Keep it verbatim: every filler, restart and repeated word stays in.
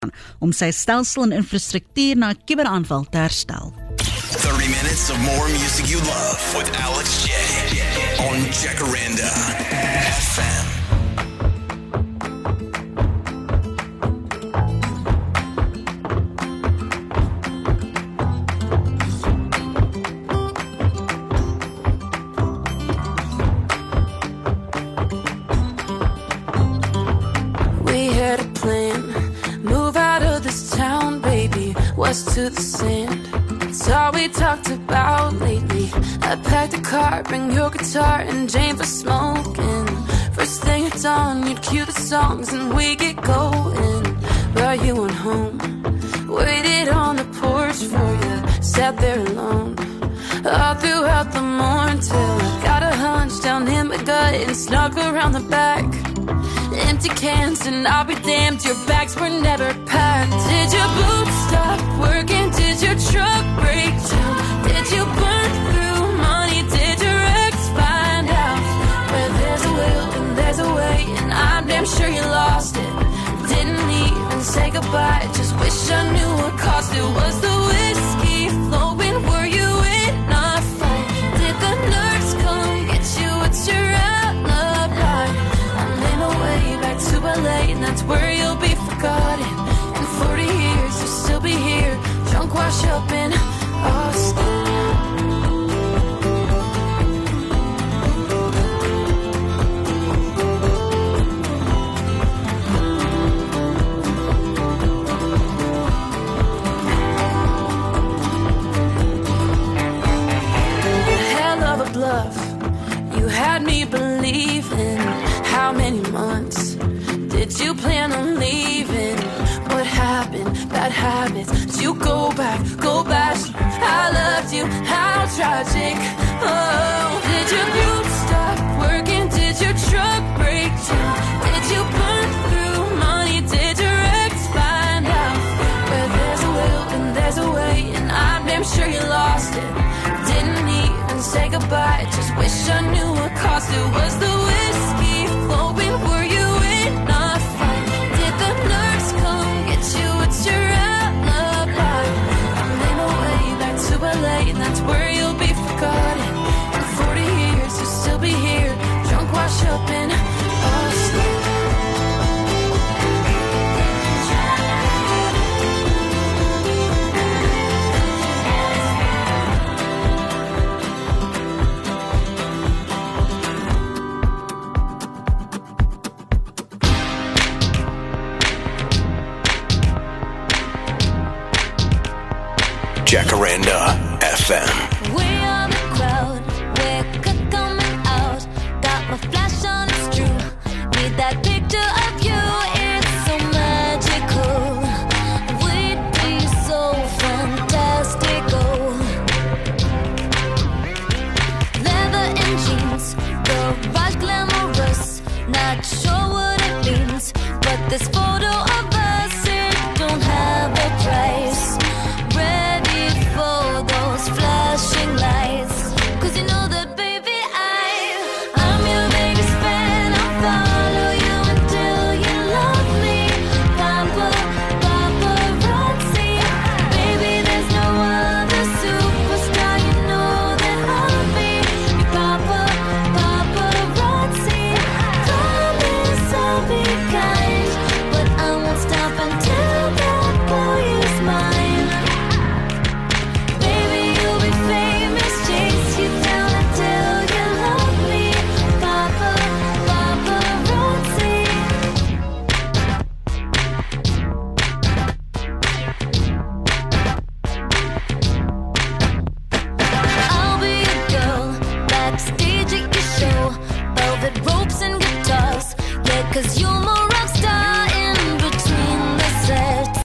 om sy stelsel en infrastruktuur na 'n kuberaanval te herstel. thirty minutes of more music you love with Alex J on Jacaranda F M. West to the sand, it's all we talked about lately. I packed a car, bring your guitar and Jane for smoking. First thing at dawn, you'd cue the songs and we get going. But you went home, waited on the porch for you, sat there alone all throughout the morning till I got a hunch down in my gut and snuck around the back. Empty cans and I'll be damned, your bags were never packed. Did your boots stop working? Did your truck break down? Did you burn through money? Did your ex find out? Where there's a will and there's a way, and I'm damn sure you lost it. Didn't even say goodbye, just wish I knew what caused it. Was the whiskey flowing? Were you in a fight? Did the nurse come get you? What's your alibi? I'm in a way back to L A, and that's where you'll be forgotten. In forty years you'll still be here, drunk, wash up in Austin. Hell of a bluff, you had me believing. How many months did you plan on leaving? What happened? Bad habits. Did you go back? Go back. I loved you. How tragic. Oh, did your boots stop working? Did your truck break down? Did you burn through money? Did your ex find out? Where there's a will and there's a way, and I'm damn sure you lost it. Didn't even say goodbye, just wish I knew what caused it. Was the whiskey flowing? Were you in a fight? Did the nurse come get you? What's your alibi? I'm in a way back to L A, and that's where you'll be forgotten. In forty years you'll still be here, drunk, wash up in Austin. Jacaranda F M.